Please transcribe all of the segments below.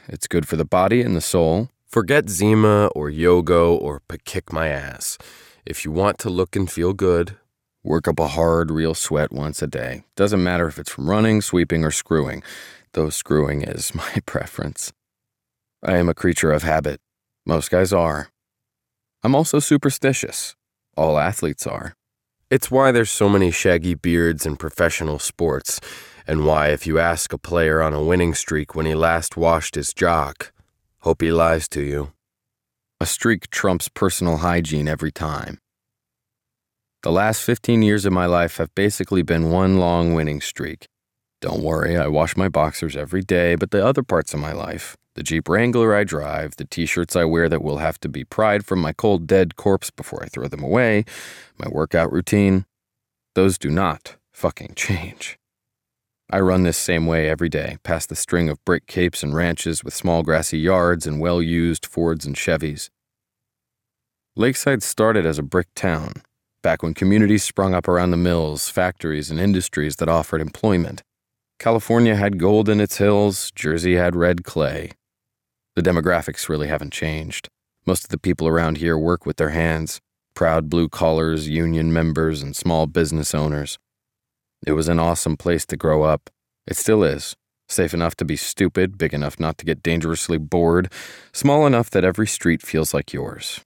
It's good for the body and the soul. Forget Zima or Yogo or Kick My Ass. If you want to look and feel good, work up a hard, real sweat once a day. Doesn't matter if it's from running, sweeping, or screwing, though screwing is my preference. I am a creature of habit. Most guys are. I'm also superstitious. All athletes are. It's why there's so many shaggy beards in professional sports, and why if you ask a player on a winning streak when he last washed his jock, hope he lies to you. A streak trumps personal hygiene every time. The last 15 years of my life have basically been one long winning streak. Don't worry, I wash my boxers every day, but the other parts of my life, the Jeep Wrangler I drive, the t-shirts I wear that will have to be pried from my cold dead corpse before I throw them away, my workout routine, those do not fucking change. I run this same way every day, past the string of brick capes and ranches with small grassy yards and well-used Fords and Chevys. Lakeside started as a brick town, back when communities sprung up around the mills, factories, and industries that offered employment. California had gold in its hills, Jersey had red clay. The demographics really haven't changed. Most of the people around here work with their hands, proud blue collars, union members, and small business owners. It was an awesome place to grow up. It still is. Safe enough to be stupid, big enough not to get dangerously bored, small enough that every street feels like yours.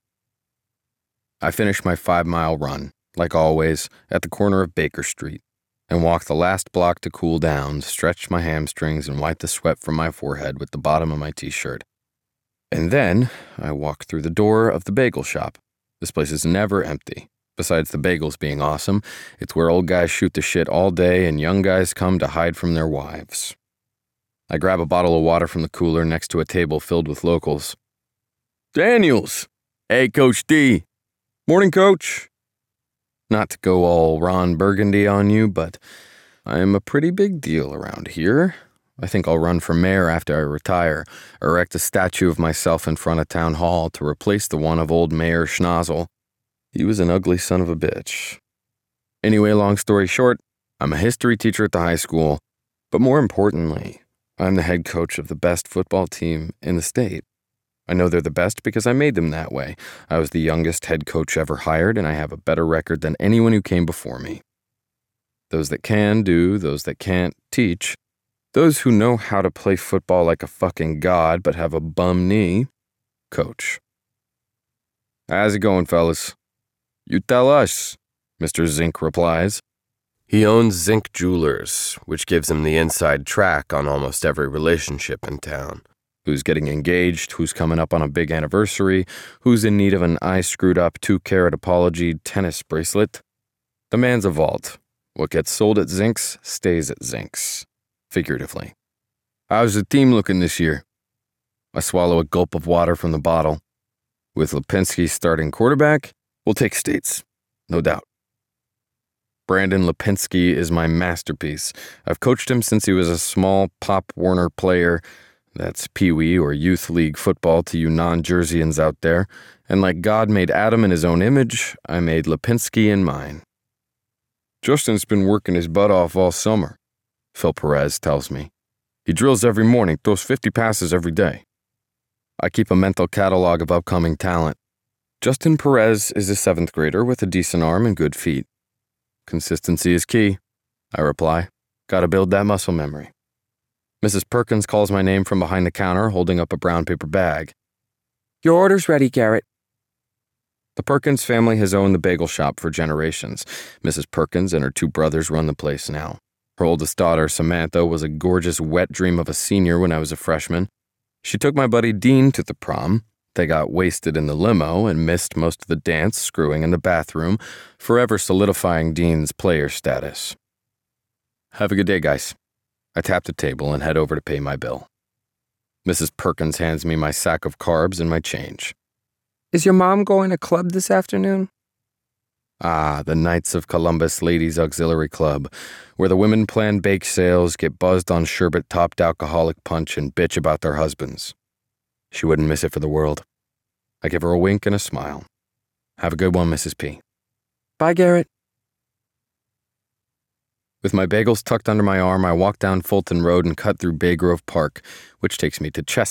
I finished my 5-mile run, like always, at the corner of Baker Street, and walked the last block to cool down, stretch my hamstrings, and wipe the sweat from my forehead with the bottom of my t-shirt. And then I walked through the door of the bagel shop. This place is never empty. Besides the bagels being awesome, it's where old guys shoot the shit all day and young guys come to hide from their wives. I grab a bottle of water from the cooler next to a table filled with locals. Daniels! Hey, Coach D! Morning, Coach! Not to go all Ron Burgundy on you, but I am a pretty big deal around here. I think I'll run for mayor after I retire, erect a statue of myself in front of Town Hall to replace the one of old Mayor Schnozzle. He was an ugly son of a bitch. Anyway, long story short, I'm a history teacher at the high school, but more importantly, I'm the head coach of the best football team in the state. I know they're the best because I made them that way. I was the youngest head coach ever hired, and I have a better record than anyone who came before me. Those that can do, those that can't teach. Those who know how to play football like a fucking god but have a bum knee, coach. How's it going, fellas? You tell us, Mr. Zink replies. He owns Zink Jewelers, which gives him the inside track on almost every relationship in town. Who's getting engaged, who's coming up on a big anniversary, who's in need of an eye-screwed-up 2-carat apology tennis bracelet. The man's a vault. What gets sold at Zink's stays at Zink's, figuratively. How's the team looking this year? I swallow a gulp of water from the bottle. With Lipinski starting quarterback, we'll take states, no doubt. Brandon Lipinski is my masterpiece. I've coached him since he was a small Pop Warner player. That's Pee-wee or Youth League football to you non-Jerseyans out there. And like God made Adam in his own image, I made Lipinski in mine. Justin's been working his butt off all summer, Phil Perez tells me. He drills every morning, throws 50 passes every day. I keep a mental catalog of upcoming talent. Justin Perez is a 7th grader with a decent arm and good feet. Consistency is key, I reply. Gotta build that muscle memory. Mrs. Perkins calls my name from behind the counter, holding up a brown paper bag. Your order's ready, Garrett. The Perkins family has owned the bagel shop for generations. Mrs. Perkins and her 2 brothers run the place now. Her oldest daughter, Samantha, was a gorgeous wet dream of a senior when I was a freshman. She took my buddy Dean to the prom. They got wasted in the limo and missed most of the dance, screwing in the bathroom, forever solidifying Dean's player status. Have a good day, guys. I tap the table and head over to pay my bill. Mrs. Perkins hands me my sack of carbs and my change. Is your mom going to club this afternoon? Ah, the Knights of Columbus Ladies Auxiliary Club, where the women plan bake sales, get buzzed on sherbet-topped alcoholic punch, and bitch about their husbands. She wouldn't miss it for the world. I give her a wink and a smile. Have a good one, Mrs. P. Bye, Garrett. With my bagels tucked under my arm, I walk down Fulton Road and cut through Baygrove Park, which takes me to Chestnut.